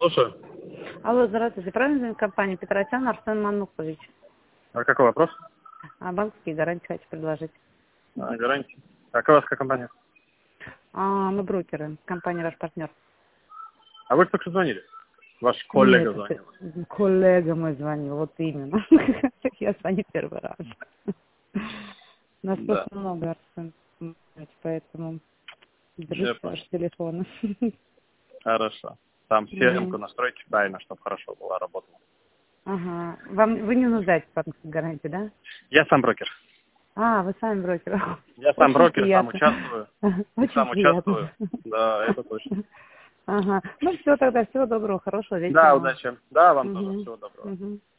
Слушаю. Алло, здравствуйте. Правильно звонит компания Петросян Арсен Манукович? А какой вопрос? Банковские гарантии хочу предложить. Гарантии. Какая у вас компания? Мы брокеры, компания «Ваш партнер». А вы только что звонили? Ваш коллега Нет, звонил. коллега мой звонил, вот именно. Я звоню первый раз. Нас Да. просто много, Арсен, поэтому Я держите понял. ваш телефон. Хорошо. Там CRM-ку настройте правильно, чтобы хорошо была работала. Ага. Вы не нуждаетесь в банковской гарантии, да? Я сам брокер. Вы сами брокер. Я сам Очень брокер, сам приятно. участвую. И Очень сам участвую. приятно. Да, это точно. Ага. Ну все, тогда всего доброго, хорошего Да, вечера вам. удачи. Да, вам тоже. Угу. Всего доброго. Угу.